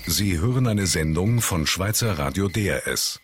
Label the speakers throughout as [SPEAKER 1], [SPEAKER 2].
[SPEAKER 1] Sie hören eine Sendung von Schweizer Radio DRS.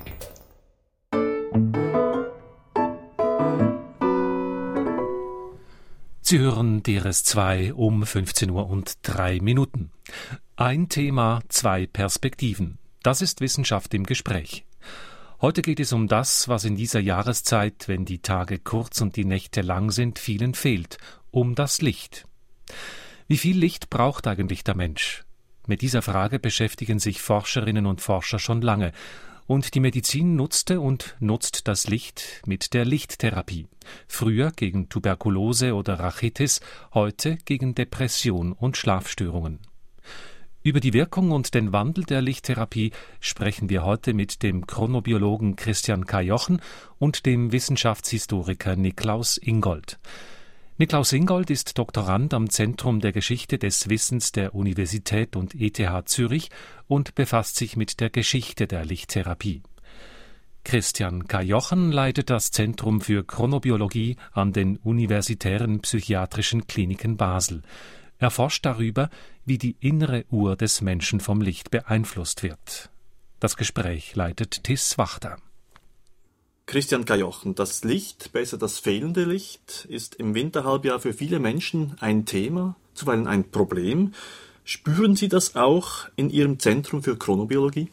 [SPEAKER 2] Sie hören DRS2 um 15:03 Uhr. Ein Thema, zwei Perspektiven. Das ist Wissenschaft im Gespräch. Heute geht es um das, was in dieser Jahreszeit, wenn die Tage kurz und die Nächte lang sind, vielen fehlt, um das Licht. Wie viel Licht braucht eigentlich der Mensch? Mit dieser Frage beschäftigen sich Forscherinnen und Forscher schon lange. Und die Medizin nutzte und nutzt das Licht mit der Lichttherapie. Früher gegen Tuberkulose oder Rachitis, heute gegen Depression und Schlafstörungen. Über die Wirkung und den Wandel der Lichttherapie sprechen wir heute mit dem Chronobiologen Christian Cajochen und dem Wissenschaftshistoriker Niklaus Ingold. Niklaus Ingold ist Doktorand am Zentrum der Geschichte des Wissens der Universität und ETH Zürich und befasst sich mit der Geschichte der Lichttherapie. Christian Cajochen leitet das Zentrum für Chronobiologie an den Universitären Psychiatrischen Kliniken Basel. Er forscht darüber, wie die innere Uhr des Menschen vom Licht beeinflusst wird. Das Gespräch leitet Tis Wachter.
[SPEAKER 3] Christian Cajochen, das Licht, besser das fehlende Licht, ist im Winterhalbjahr für viele Menschen ein Thema, zuweilen ein Problem. Spüren Sie das auch in Ihrem Zentrum für Chronobiologie?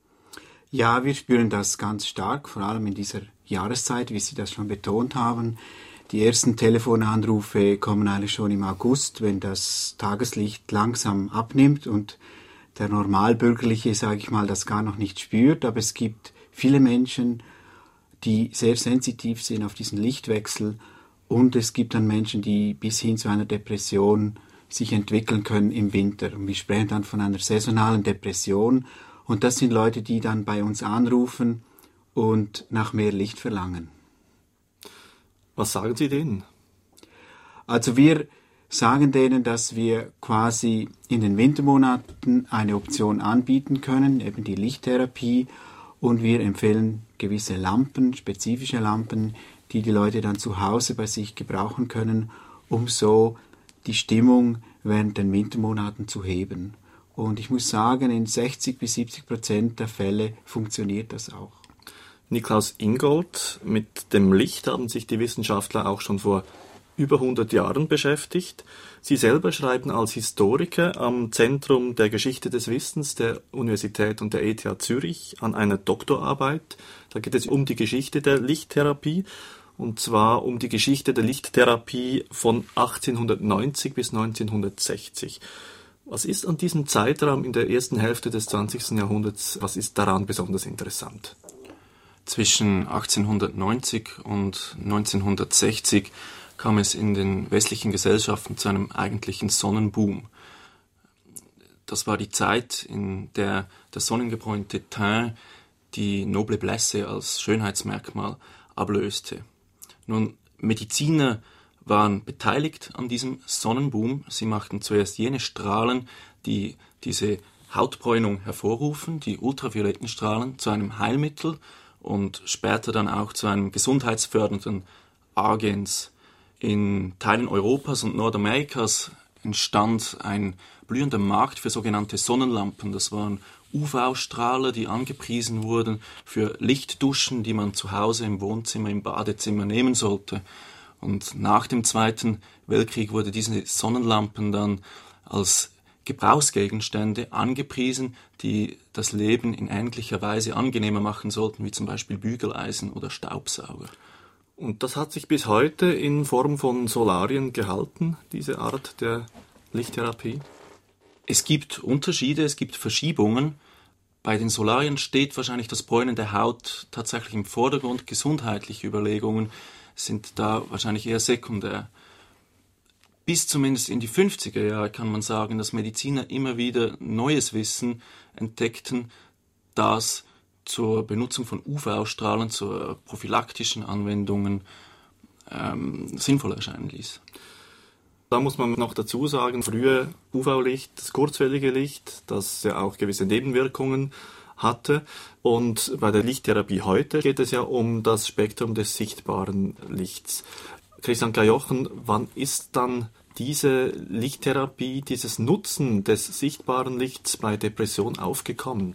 [SPEAKER 4] Ja, wir spüren das ganz stark, vor allem in dieser Jahreszeit, wie Sie das schon betont haben. Die ersten Telefonanrufe kommen eigentlich schon im August, wenn das Tageslicht langsam abnimmt und der Normalbürgerliche, sage ich mal, das gar noch nicht spürt. Aber es gibt viele Menschen, die sehr sensitiv sind auf diesen Lichtwechsel, und es gibt dann Menschen, die bis hin zu einer Depression sich entwickeln können im Winter. Und wir sprechen dann von einer saisonalen Depression, und das sind Leute, die dann bei uns anrufen und nach mehr Licht verlangen.
[SPEAKER 3] Was sagen Sie denen?
[SPEAKER 4] Also wir sagen denen, dass wir quasi in den Wintermonaten eine Option anbieten können, eben die Lichttherapie, und wir empfehlen gewisse Lampen, spezifische Lampen, die die Leute dann zu Hause bei sich gebrauchen können, um so die Stimmung während den Wintermonaten zu heben. Und ich muss sagen, in 60-70% der Fälle funktioniert das auch.
[SPEAKER 3] Niklaus Ingold, mit dem Licht haben sich die Wissenschaftler auch schon vor über 100 Jahren beschäftigt. Sie selber schreiben als Historiker am Zentrum der Geschichte des Wissens der Universität und der ETH Zürich an einer Doktorarbeit. Da geht es um die Geschichte der Lichttherapie, und zwar um die Geschichte der Lichttherapie von 1890 bis 1960. Was ist an diesem Zeitraum in der ersten Hälfte des 20. Jahrhunderts, was ist daran besonders interessant?
[SPEAKER 5] Zwischen 1890 und 1960 kam es in den westlichen Gesellschaften zu einem eigentlichen Sonnenboom. Das war die Zeit, in der der sonnengebräunte Teint die noble Blässe als Schönheitsmerkmal ablöste. Nun, Mediziner waren beteiligt an diesem Sonnenboom. Sie machten zuerst jene Strahlen, die diese Hautbräunung hervorrufen, die ultravioletten Strahlen, zu einem Heilmittel und später dann auch zu einem gesundheitsfördernden Agens. In Teilen Europas und Nordamerikas entstand ein blühender Markt für sogenannte Sonnenlampen. Das waren UV-Strahler, die angepriesen wurden für Lichtduschen, die man zu Hause im Wohnzimmer, im Badezimmer nehmen sollte. Und nach dem Zweiten Weltkrieg wurde diese Sonnenlampen dann als Gebrauchsgegenstände angepriesen, die das Leben in ähnlicher Weise angenehmer machen sollten, wie zum Beispiel Bügeleisen oder Staubsauger.
[SPEAKER 3] Und das hat sich bis heute in Form von Solarien gehalten, diese Art der Lichttherapie?
[SPEAKER 5] Es gibt Unterschiede, es gibt Verschiebungen. Bei den Solarien steht wahrscheinlich das Bräunen der Haut tatsächlich im Vordergrund. Gesundheitliche Überlegungen sind da wahrscheinlich eher sekundär. Bis zumindest in die 50er Jahre kann man sagen, dass Mediziner immer wieder neues Wissen entdeckten, das zur Benutzung von UV-Strahlen, zur prophylaktischen Anwendungen sinnvoll erscheinen ließ.
[SPEAKER 3] Da muss man noch dazu sagen, früher UV-Licht, das kurzwellige Licht, das ja auch gewisse Nebenwirkungen hatte. Und bei der Lichttherapie heute geht es ja um das Spektrum des sichtbaren Lichts. Christian Cajochen, wann ist dann diese Lichttherapie, dieses Nutzen des sichtbaren Lichts bei Depression aufgekommen?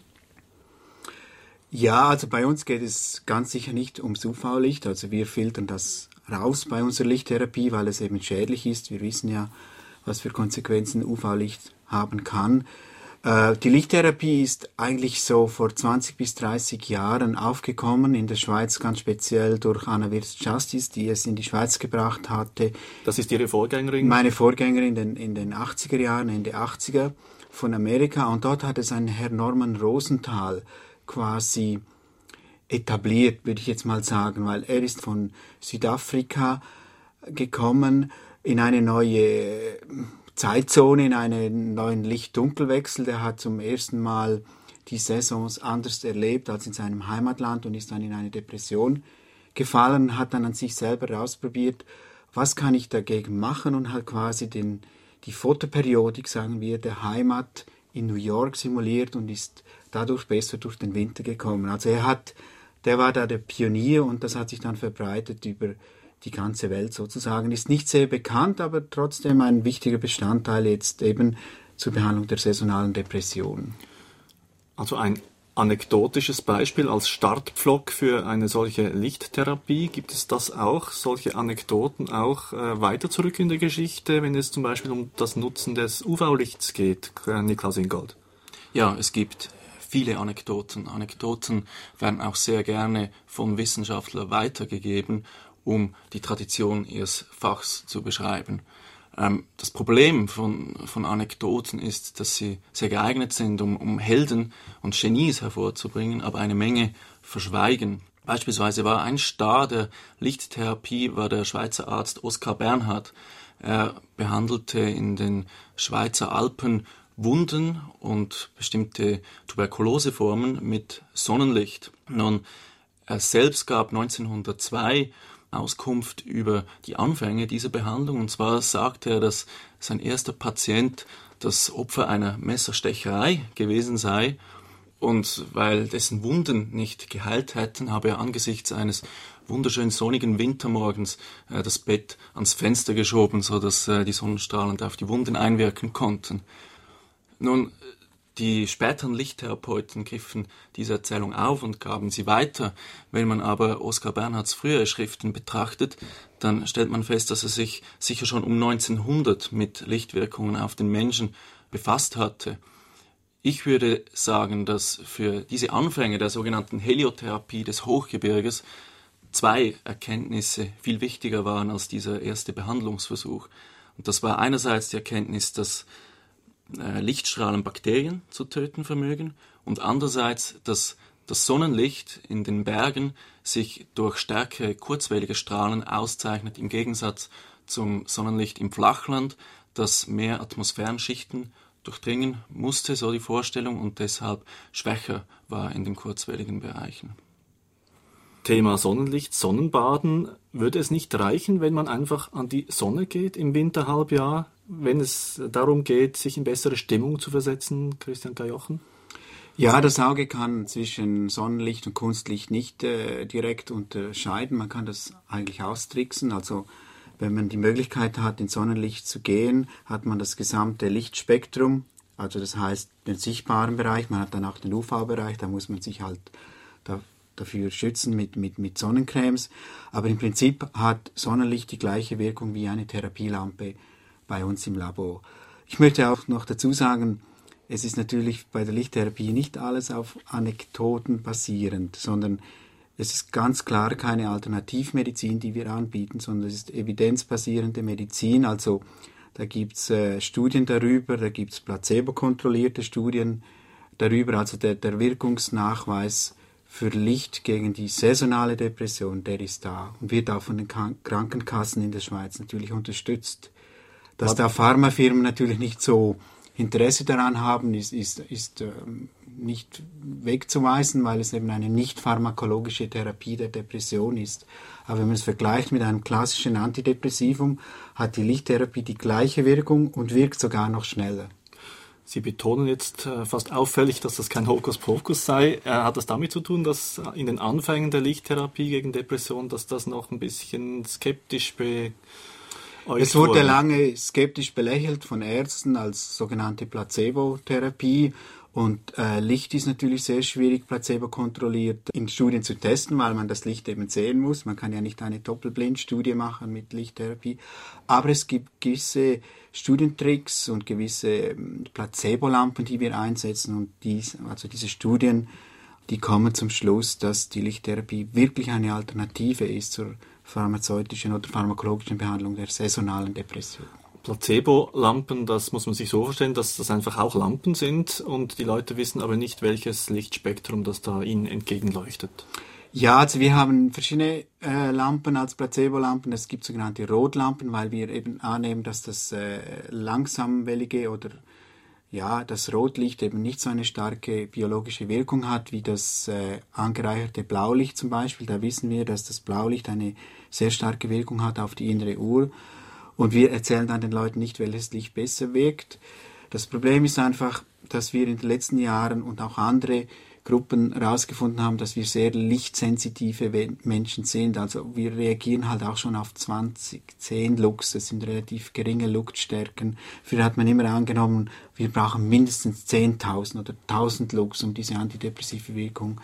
[SPEAKER 4] Ja, also bei uns geht es ganz sicher nicht ums UV-Licht. Also wir filtern das raus bei unserer Lichttherapie, weil es eben schädlich ist. Wir wissen ja, was für Konsequenzen UV-Licht haben kann. Die Lichttherapie ist eigentlich so vor 20 bis 30 Jahren aufgekommen, in der Schweiz ganz speziell durch Anna Wirtz-Justiz, die es in die Schweiz gebracht hatte.
[SPEAKER 3] Das ist Ihre Vorgängerin?
[SPEAKER 4] Meine Vorgängerin in den 80er Jahren, Ende 80er von Amerika. Und dort hat es ein Herr Norman Rosenthal quasi etabliert, würde ich jetzt mal sagen, weil er ist von Südafrika gekommen in eine neue Zeitzone, in einen neuen Licht-Dunkelwechsel. Der hat zum ersten Mal die Saisons anders erlebt als in seinem Heimatland und ist dann in eine Depression gefallen, hat dann an sich selber ausprobiert, was kann ich dagegen machen und hat quasi die Fotoperiodik, sagen wir, der Heimat in New York simuliert und ist dadurch besser durch den Winter gekommen. Also der war da der Pionier und das hat sich dann verbreitet über die ganze Welt sozusagen. Ist nicht sehr bekannt, aber trotzdem ein wichtiger Bestandteil jetzt eben zur Behandlung der saisonalen Depression.
[SPEAKER 3] Also ein anekdotisches Beispiel als Startpflock für eine solche Lichttherapie. Gibt es das auch, solche Anekdoten auch weiter zurück in der Geschichte, wenn es zum Beispiel um das Nutzen des UV-Lichts geht, Niklaus Ingold?
[SPEAKER 5] Ja, es gibt viele Anekdoten. Anekdoten werden auch sehr gerne von Wissenschaftlern weitergegeben, um die Tradition ihres Fachs zu beschreiben. Das Problem von Anekdoten ist, dass sie sehr geeignet sind, um Helden und Genies hervorzubringen, aber eine Menge verschweigen. Beispielsweise war ein Star der Lichttherapie war der Schweizer Arzt Oskar Bernhard. Er behandelte in den Schweizer Alpen Wunden und bestimmte Tuberkuloseformen mit Sonnenlicht. Nun, er selbst gab 1902 Auskunft über die Anfänge dieser Behandlung. Und zwar sagte er, dass sein erster Patient das Opfer einer Messerstecherei gewesen sei. Und weil dessen Wunden nicht geheilt hätten, habe er angesichts eines wunderschönen sonnigen Wintermorgens das Bett ans Fenster geschoben, sodass die Sonnenstrahlen auf die Wunden einwirken konnten. Nun, die späteren Lichttherapeuten griffen diese Erzählung auf und gaben sie weiter. Wenn man aber Oskar Bernhards frühere Schriften betrachtet, dann stellt man fest, dass er sich sicher schon um 1900 mit Lichtwirkungen auf den Menschen befasst hatte. Ich würde sagen, dass für diese Anfänge der sogenannten Heliotherapie des Hochgebirges 2 Erkenntnisse viel wichtiger waren als dieser erste Behandlungsversuch. Und das war einerseits die Erkenntnis, dass Lichtstrahlen Bakterien zu töten vermögen und andererseits, dass das Sonnenlicht in den Bergen sich durch stärkere kurzwellige Strahlen auszeichnet, im Gegensatz zum Sonnenlicht im Flachland, das mehr Atmosphärenschichten durchdringen musste, so die Vorstellung, und deshalb schwächer war in den kurzwelligen Bereichen.
[SPEAKER 3] Thema Sonnenlicht, Sonnenbaden. Würde es nicht reichen, wenn man einfach an die Sonne geht im Winterhalbjahr, wenn es darum geht, sich in bessere Stimmung zu versetzen, Christian Gajochen?
[SPEAKER 4] Ja, das Auge kann zwischen Sonnenlicht und Kunstlicht nicht direkt unterscheiden. Man kann das eigentlich austricksen. Also wenn man die Möglichkeit hat, ins Sonnenlicht zu gehen, hat man das gesamte Lichtspektrum. Also das heißt den sichtbaren Bereich, man hat dann auch den UV-Bereich, da muss man sich halt dafür schützen mit Sonnencremes. Aber im Prinzip hat Sonnenlicht die gleiche Wirkung wie eine Therapielampe bei uns im Labor. Ich möchte auch noch dazu sagen, es ist natürlich bei der Lichttherapie nicht alles auf Anekdoten basierend, sondern es ist ganz klar keine Alternativmedizin, die wir anbieten, sondern es ist evidenzbasierende Medizin. Also da gibt es Studien darüber, da gibt es placebo-kontrollierte Studien darüber, also der Wirkungsnachweis für Licht gegen die saisonale Depression, der ist da und wird auch von den Krankenkassen in der Schweiz natürlich unterstützt. Dass da Pharmafirmen natürlich nicht so Interesse daran haben, ist nicht wegzuweisen, weil es eben eine nicht pharmakologische Therapie der Depression ist. Aber wenn man es vergleicht mit einem klassischen Antidepressivum, hat die Lichttherapie die gleiche Wirkung und wirkt sogar noch schneller.
[SPEAKER 3] Sie betonen jetzt fast auffällig, dass das kein Hokuspokus sei. Hat das damit zu tun, dass in den Anfängen der Lichttherapie gegen Depression, dass das noch ein bisschen skeptisch
[SPEAKER 4] Es wurde lange skeptisch belächelt von Ärzten als sogenannte Placebo-Therapie. Und Licht ist natürlich sehr schwierig, placebo-kontrolliert in Studien zu testen, weil man das Licht eben sehen muss. Man kann ja nicht eine Doppelblindstudie machen mit Lichttherapie. Aber es gibt gewisse Studientricks und gewisse Placebo-Lampen, die wir einsetzen. Und diese Studien, die kommen zum Schluss, dass die Lichttherapie wirklich eine Alternative ist zur pharmazeutischen oder pharmakologischen Behandlung der saisonalen Depression.
[SPEAKER 3] Placebo-Lampen, das muss man sich so vorstellen, dass das einfach auch Lampen sind und die Leute wissen aber nicht, welches Lichtspektrum das da ihnen entgegenleuchtet.
[SPEAKER 4] Ja, also wir haben verschiedene Lampen als Placebo-Lampen. Es gibt sogenannte Rotlampen, weil wir eben annehmen, dass das langsamwellige oder das Rotlicht eben nicht so eine starke biologische Wirkung hat wie das angereicherte Blaulicht zum Beispiel. Da wissen wir, dass das Blaulicht eine sehr starke Wirkung hat auf die innere Uhr. Und wir erzählen dann den Leuten nicht, welches Licht besser wirkt. Das Problem ist einfach, dass wir in den letzten Jahren und auch andere Gruppen herausgefunden haben, dass wir sehr lichtsensitive Menschen sind. Also wir reagieren halt auch schon auf 10 Lux. Das sind relativ geringe Luktstärken. Früher hat man immer angenommen, wir brauchen mindestens 10.000 oder 1.000 Lux, um diese antidepressive Wirkung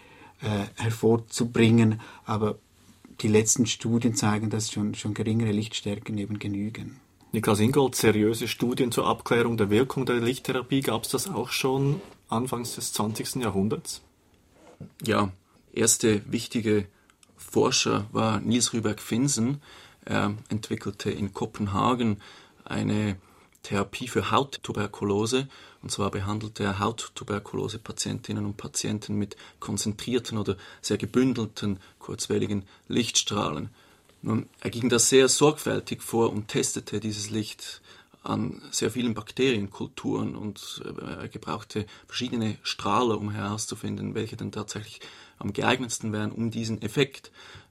[SPEAKER 4] hervorzubringen. Aber die letzten Studien zeigen, dass schon geringere Lichtstärken eben genügen.
[SPEAKER 3] Niklas Ingold, seriöse Studien zur Abklärung der Wirkung der Lichttherapie, gab es das auch schon Anfangs des 20. Jahrhunderts?
[SPEAKER 5] Ja, erste wichtige Forscher war Niels Rüberg-Finsen. Er entwickelte in Kopenhagen eine Therapie für Hauttuberkulose. Und zwar behandelte er Hauttuberkulose-Patientinnen und Patienten mit konzentrierten oder sehr gebündelten, kurzwelligen Lichtstrahlen. Nun, er ging da sehr sorgfältig vor und testete dieses Licht an sehr vielen Bakterienkulturen und er gebrauchte verschiedene Strahler, um herauszufinden, welche denn tatsächlich am geeignetsten wären, um diesen Effekt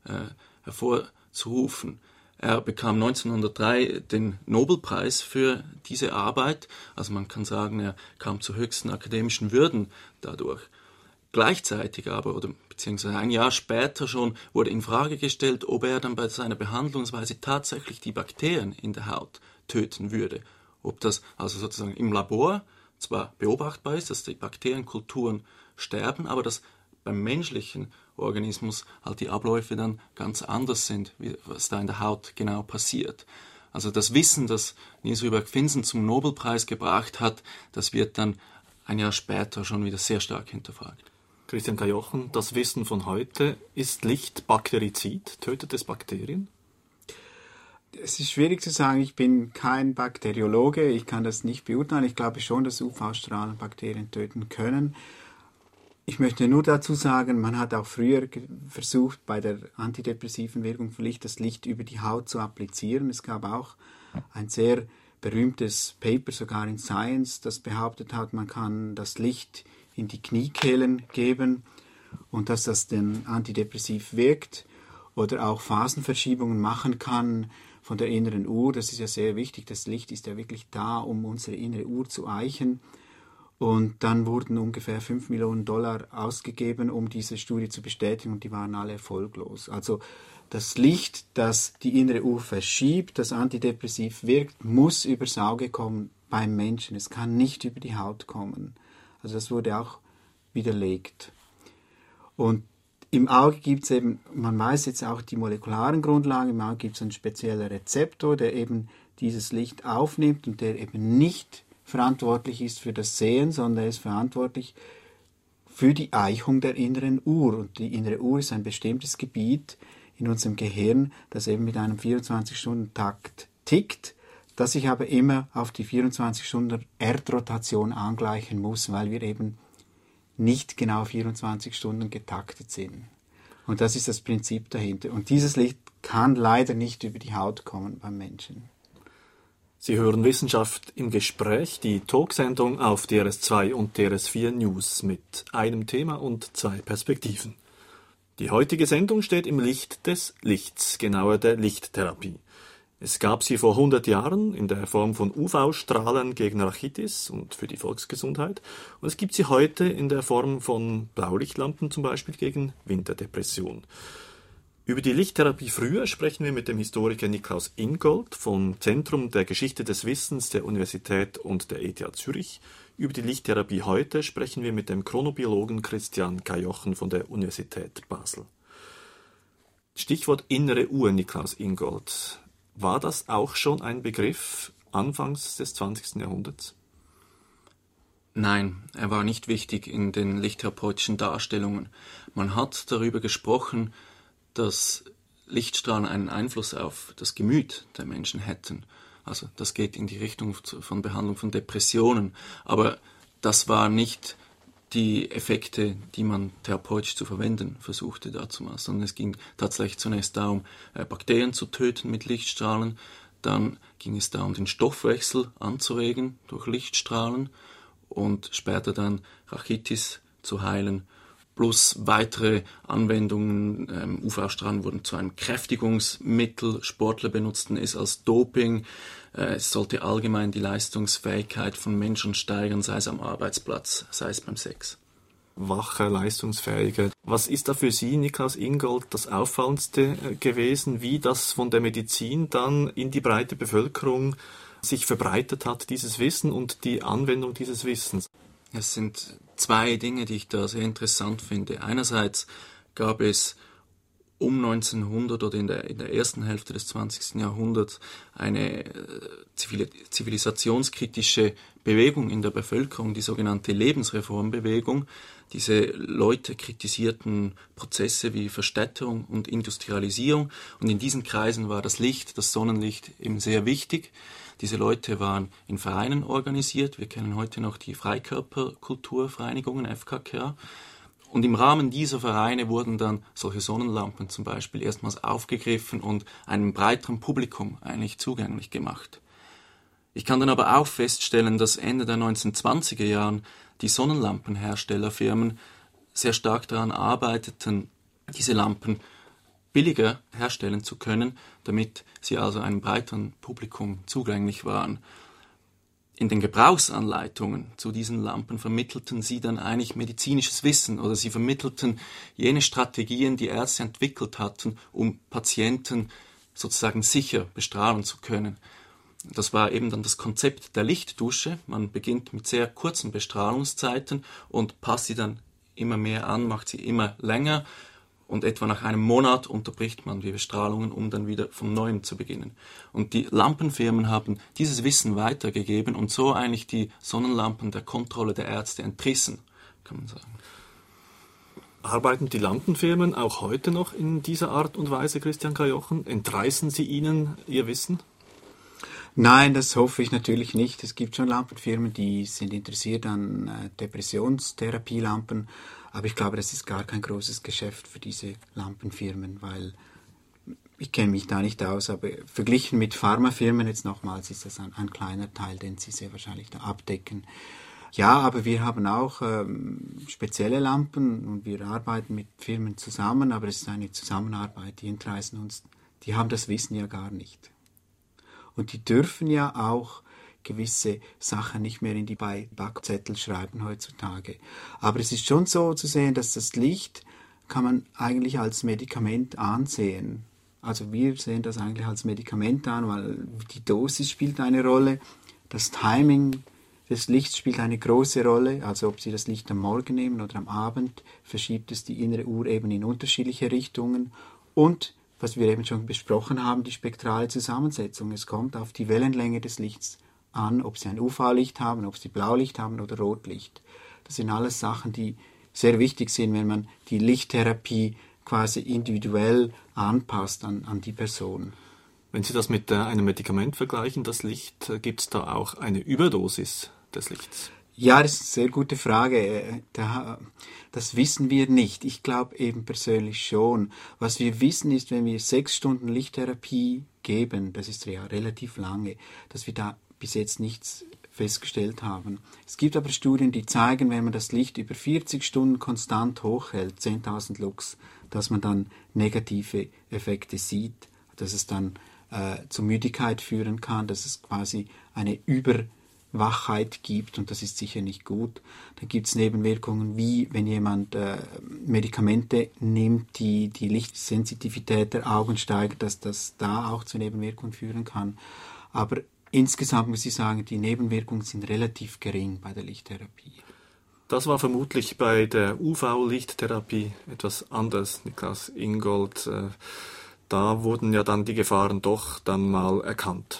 [SPEAKER 5] hervorzurufen. Er bekam 1903 den Nobelpreis für diese Arbeit. Also man kann sagen, er kam zu höchsten akademischen Würden dadurch. Gleichzeitig aber, oder beziehungsweise ein Jahr später schon, wurde in Frage gestellt, ob er dann bei seiner Behandlungsweise tatsächlich die Bakterien in der Haut töten würde. Ob das also sozusagen im Labor zwar beobachtbar ist, dass die Bakterienkulturen sterben, aber dass beim menschlichen Organismus halt die Abläufe dann ganz anders sind, was da in der Haut genau passiert. Also das Wissen, das Niels Rüberg-Finsen zum Nobelpreis gebracht hat, das wird dann ein Jahr später schon wieder sehr stark hinterfragt.
[SPEAKER 3] Christian Kajochen, das Wissen von heute, ist Licht Bakterizid? Tötet es Bakterien?
[SPEAKER 4] Es ist schwierig zu sagen, ich bin kein Bakteriologe, ich kann das nicht beurteilen. Ich glaube schon, dass UV-Strahlen Bakterien töten können. Ich möchte nur dazu sagen, man hat auch früher versucht, bei der antidepressiven Wirkung von Licht das Licht über die Haut zu applizieren. Es gab auch ein sehr berühmtes Paper, sogar in Science, das behauptet hat, man kann das Licht in die Kniekehlen geben und dass das dann antidepressiv wirkt oder auch Phasenverschiebungen machen kann von der inneren Uhr. Das ist ja sehr wichtig. Das Licht ist ja wirklich da, um unsere innere Uhr zu eichen. Und dann wurden ungefähr $5 Millionen ausgegeben, um diese Studie zu bestätigen und die waren alle erfolglos. Also das Licht, das die innere Uhr verschiebt, das antidepressiv wirkt, muss übers Auge kommen beim Menschen. Es kann nicht über die Haut kommen. Also das wurde auch widerlegt. Und im Auge gibt es eben, man weiß jetzt auch die molekularen Grundlagen, im Auge gibt es einen speziellen Rezeptor, der eben dieses Licht aufnimmt und der eben nicht verantwortlich ist für das Sehen, sondern er ist verantwortlich für die Eichung der inneren Uhr. Und die innere Uhr ist ein bestimmtes Gebiet in unserem Gehirn, das eben mit einem 24-Stunden-Takt tickt, das sich aber immer auf die 24-Stunden-Erdrotation angleichen muss, weil wir eben nicht genau 24 Stunden getaktet sind. Und das ist das Prinzip dahinter. Und dieses Licht kann leider nicht über die Haut kommen beim Menschen.
[SPEAKER 3] Sie hören Wissenschaft im Gespräch, die Talksendung auf DRS2 und DRS4 News mit einem Thema und 2 Perspektiven. Die heutige Sendung steht im Licht des Lichts, genauer der Lichttherapie. Es gab sie vor 100 Jahren in der Form von UV-Strahlen gegen Rachitis und für die Volksgesundheit. Und es gibt sie heute in der Form von Blaulichtlampen, zum Beispiel gegen Winterdepression. Über die Lichttherapie früher sprechen wir mit dem Historiker Niklaus Ingold vom Zentrum der Geschichte des Wissens der Universität und der ETH Zürich. Über die Lichttherapie heute sprechen wir mit dem Chronobiologen Christian Cajochen von der Universität Basel. Stichwort innere Uhr, Niklaus Ingold. War das auch schon ein Begriff anfangs des 20. Jahrhunderts?
[SPEAKER 5] Nein, er war nicht wichtig in den lichttherapeutischen Darstellungen. Man hat darüber gesprochen, dass Lichtstrahlen einen Einfluss auf das Gemüt der Menschen hätten. Also das geht in die Richtung von Behandlung von Depressionen. Aber das waren nicht die Effekte, die man therapeutisch zu verwenden versuchte damals, sondern es ging tatsächlich zunächst darum, Bakterien zu töten mit Lichtstrahlen. Dann ging es darum, den Stoffwechsel anzuregen durch Lichtstrahlen und später dann Rachitis zu heilen. Plus weitere Anwendungen, UV-Strahlen wurden zu einem Kräftigungsmittel, Sportler benutzten es als Doping, es sollte allgemein die Leistungsfähigkeit von Menschen steigern, sei es am Arbeitsplatz, sei es beim Sex.
[SPEAKER 3] Wacher, leistungsfähiger. Was ist da für Sie, Niklaus Ingold, das Auffallendste gewesen, wie das von der Medizin dann in die breite Bevölkerung sich verbreitet hat, dieses Wissen und die Anwendung dieses Wissens?
[SPEAKER 5] Es sind zwei Dinge, die ich da sehr interessant finde. Einerseits gab es um 1900 oder in der ersten Hälfte des 20. Jahrhunderts eine zivilisationskritische Bewegung in der Bevölkerung, die sogenannte Lebensreformbewegung. Diese Leute kritisierten Prozesse wie Verstädterung und Industrialisierung und in diesen Kreisen war das Licht, das Sonnenlicht eben sehr wichtig. Diese Leute waren in Vereinen organisiert. Wir kennen heute noch die Freikörperkulturvereinigungen, FKK. Und im Rahmen dieser Vereine wurden dann solche Sonnenlampen zum Beispiel erstmals aufgegriffen und einem breiteren Publikum eigentlich zugänglich gemacht. Ich kann dann aber auch feststellen, dass Ende der 1920er Jahren die Sonnenlampenherstellerfirmen sehr stark daran arbeiteten, diese Lampen billiger herstellen zu können, damit sie also einem breiteren Publikum zugänglich waren. In den Gebrauchsanleitungen zu diesen Lampen vermittelten sie dann eigentlich medizinisches Wissen oder sie vermittelten jene Strategien, die Ärzte entwickelt hatten, um Patienten sozusagen sicher bestrahlen zu können. Das war eben dann das Konzept der Lichtdusche. Man beginnt mit sehr kurzen Bestrahlungszeiten und passt sie dann immer mehr an, macht sie immer länger. Und etwa nach einem Monat unterbricht man die Bestrahlungen, um dann wieder von Neuem zu beginnen. Und die Lampenfirmen haben dieses Wissen weitergegeben und so eigentlich die Sonnenlampen der Kontrolle der Ärzte entrissen, kann man sagen.
[SPEAKER 3] Arbeiten die Lampenfirmen auch heute noch in dieser Art und Weise, Christian Cajochen? Entreißen sie ihnen ihr Wissen?
[SPEAKER 4] Nein, das hoffe ich natürlich nicht. Es gibt schon Lampenfirmen, die sind interessiert an Depressionstherapielampen, aber ich glaube, das ist gar kein großes Geschäft für diese Lampenfirmen, weil ich kenne mich da nicht aus, aber verglichen mit Pharmafirmen jetzt nochmals ist das ein kleiner Teil, den sie sehr wahrscheinlich da abdecken. Ja, aber wir haben auch spezielle Lampen und wir arbeiten mit Firmen zusammen, aber es ist eine Zusammenarbeit, die entreißen uns, die haben das Wissen ja gar nicht. Und die dürfen ja auch gewisse Sachen nicht mehr in die Backzettel schreiben heutzutage. Aber es ist schon so zu sehen, dass das Licht kann man eigentlich als Medikament ansehen. Also wir sehen das eigentlich als Medikament an, weil die Dosis spielt eine Rolle, das Timing des Lichts spielt eine große Rolle. Also ob Sie das Licht am Morgen nehmen oder am Abend, verschiebt es die innere Uhr eben in unterschiedliche Richtungen. Und was wir eben schon besprochen haben, die spektrale Zusammensetzung. Es kommt auf die Wellenlänge des Lichts an, ob Sie ein UV-Licht haben, ob Sie Blaulicht haben oder Rotlicht. Das sind alles Sachen, die sehr wichtig sind, wenn man die Lichttherapie quasi individuell anpasst an die Person.
[SPEAKER 3] Wenn Sie das mit einem Medikament vergleichen, das Licht, gibt es da auch eine Überdosis des Lichts?
[SPEAKER 4] Ja, das ist eine sehr gute Frage. Das wissen wir nicht. Ich glaube eben persönlich schon. Was wir wissen ist, wenn wir 6 Stunden Lichttherapie geben, das ist ja relativ lange, dass wir da bis jetzt nichts festgestellt haben. Es gibt aber Studien, die zeigen, wenn man das Licht über 40 Stunden konstant hochhält, 10.000 Lux, dass man dann negative Effekte sieht, dass es dann zu Müdigkeit führen kann, dass es quasi eine Wachheit gibt, und das ist sicher nicht gut. Dann gibt es Nebenwirkungen, wie wenn jemand Medikamente nimmt, die Lichtsensitivität der Augen steigert, dass das da auch zu Nebenwirkungen führen kann. Aber insgesamt muss ich sagen, die Nebenwirkungen sind relativ gering bei der Lichttherapie.
[SPEAKER 3] Das war vermutlich bei der UV-Lichttherapie etwas anders, Niklaus Ingold. Da wurden ja dann die Gefahren doch dann mal erkannt.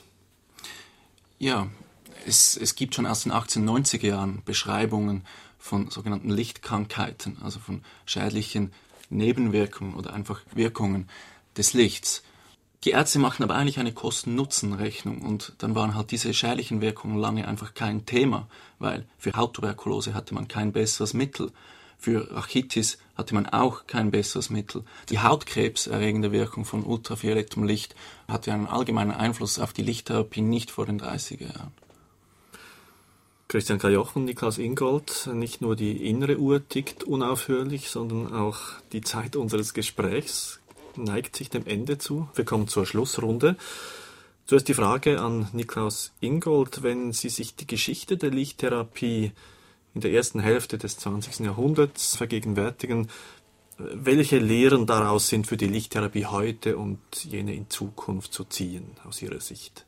[SPEAKER 5] Ja, es gibt schon aus den 1890er Jahren Beschreibungen von sogenannten Lichtkrankheiten, also von schädlichen Nebenwirkungen oder einfach Wirkungen des Lichts. Die Ärzte machen aber eigentlich eine Kosten-Nutzen-Rechnung, und dann waren halt diese schädlichen Wirkungen lange einfach kein Thema, weil für Hauttuberkulose hatte man kein besseres Mittel, für Rachitis hatte man auch kein besseres Mittel. Die hautkrebserregende Wirkung von ultraviolettem Licht hatte einen allgemeinen Einfluss auf die Lichttherapie nicht vor den 30er Jahren.
[SPEAKER 3] Christian Cajochen, Niklaus Ingold, nicht nur die innere Uhr tickt unaufhörlich, sondern auch die Zeit unseres Gesprächs neigt sich dem Ende zu. Wir kommen zur Schlussrunde. Zuerst die Frage an Niklaus Ingold: Wenn Sie sich die Geschichte der Lichttherapie in der ersten Hälfte des 20. Jahrhunderts vergegenwärtigen, welche Lehren daraus sind für die Lichttherapie heute und jene in Zukunft zu ziehen, aus Ihrer Sicht?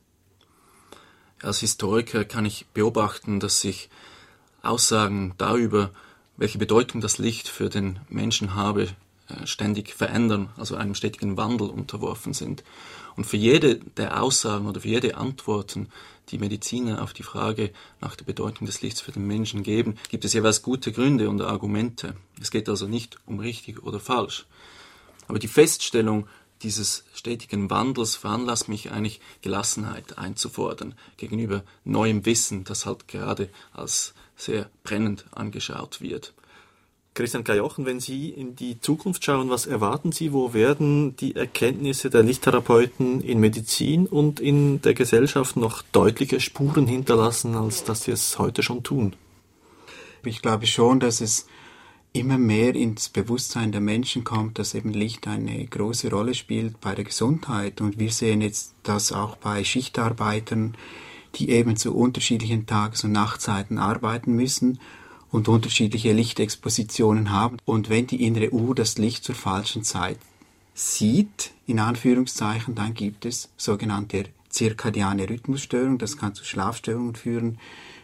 [SPEAKER 5] Als Historiker kann ich beobachten, dass sich Aussagen darüber, welche Bedeutung das Licht für den Menschen habe, ständig verändern, also einem stetigen Wandel unterworfen sind. Und für jede der Aussagen oder für jede Antworten, die Mediziner auf die Frage nach der Bedeutung des Lichts für den Menschen geben, gibt es jeweils gute Gründe und Argumente. Es geht also nicht um richtig oder falsch. Aber die Feststellung dieses stetigen Wandels veranlasst mich eigentlich, Gelassenheit einzufordern gegenüber neuem Wissen, das halt gerade als sehr brennend angeschaut wird.
[SPEAKER 3] Christian Cajochen, wenn Sie in die Zukunft schauen, was erwarten Sie? Wo werden die Erkenntnisse der Lichttherapeuten in Medizin und in der Gesellschaft noch deutliche Spuren hinterlassen, als dass sie es heute schon tun?
[SPEAKER 4] Ich glaube schon, dass es immer mehr ins Bewusstsein der Menschen kommt, dass eben Licht eine große Rolle spielt bei der Gesundheit. Und wir sehen jetzt das auch bei Schichtarbeitern, die eben zu unterschiedlichen Tages- und Nachtzeiten arbeiten müssen und unterschiedliche Lichtexpositionen haben. Und wenn die innere Uhr das Licht zur falschen Zeit sieht, in Anführungszeichen, dann gibt es sogenannte zirkadiane Rhythmusstörungen. Das kann zu Schlafstörungen führen.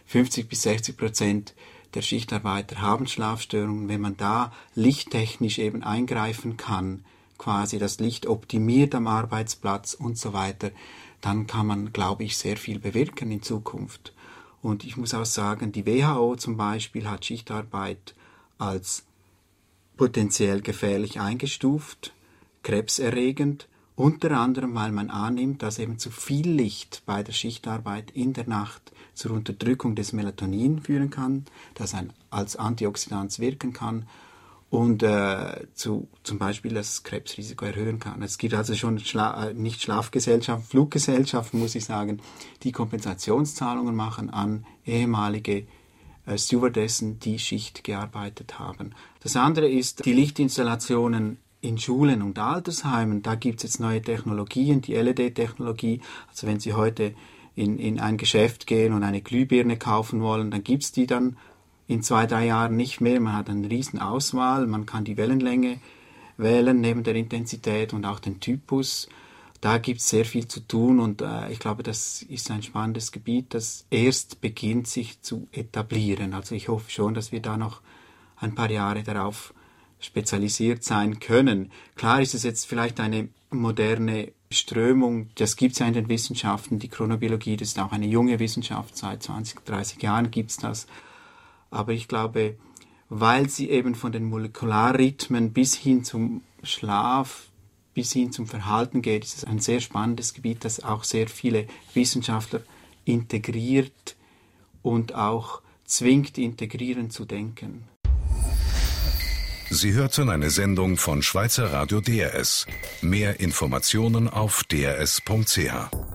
[SPEAKER 4] 50-60% der Schichtarbeiter haben Schlafstörungen. Wenn man da lichttechnisch eben eingreifen kann, quasi das Licht optimiert am Arbeitsplatz und so weiter, dann kann man, glaube ich, sehr viel bewirken in Zukunft. Und ich muss auch sagen, die WHO zum Beispiel hat Schichtarbeit als potenziell gefährlich eingestuft, krebserregend, unter anderem, weil man annimmt, dass eben zu viel Licht bei der Schichtarbeit in der Nacht zur Unterdrückung des Melatonin führen kann, das als Antioxidant wirken kann und zum Beispiel das Krebsrisiko erhöhen kann. Es gibt also schon nicht Schlafgesellschaften, Fluggesellschaften, muss ich sagen, die Kompensationszahlungen machen an ehemalige Stewardessen, die Schicht gearbeitet haben. Das andere ist die Lichtinstallationen in Schulen und Altersheimen. Da gibt es jetzt neue Technologien, die LED-Technologie. Also wenn Sie heute in ein Geschäft gehen und eine Glühbirne kaufen wollen, dann gibt es die dann in 2-3 Jahren nicht mehr. Man hat eine riesen Auswahl, man kann die Wellenlänge wählen neben der Intensität und auch den Typus. Da gibt es sehr viel zu tun und ich glaube, das ist ein spannendes Gebiet, das erst beginnt sich zu etablieren. Also ich hoffe schon, dass wir da noch ein paar Jahre darauf spezialisiert sein können. Klar ist es jetzt vielleicht eine moderne Strömung, das gibt es ja in den Wissenschaften, die Chronobiologie, das ist auch eine junge Wissenschaft, seit 20, 30 Jahren gibt es das. Aber ich glaube, weil sie eben von den Molekularrhythmen bis hin zum Schlaf, bis hin zum Verhalten geht, ist es ein sehr spannendes Gebiet, das auch sehr viele Wissenschaftler integriert und auch zwingt, integrierend zu denken.
[SPEAKER 1] Sie hörten eine Sendung von Schweizer Radio DRS. Mehr Informationen auf drs.ch.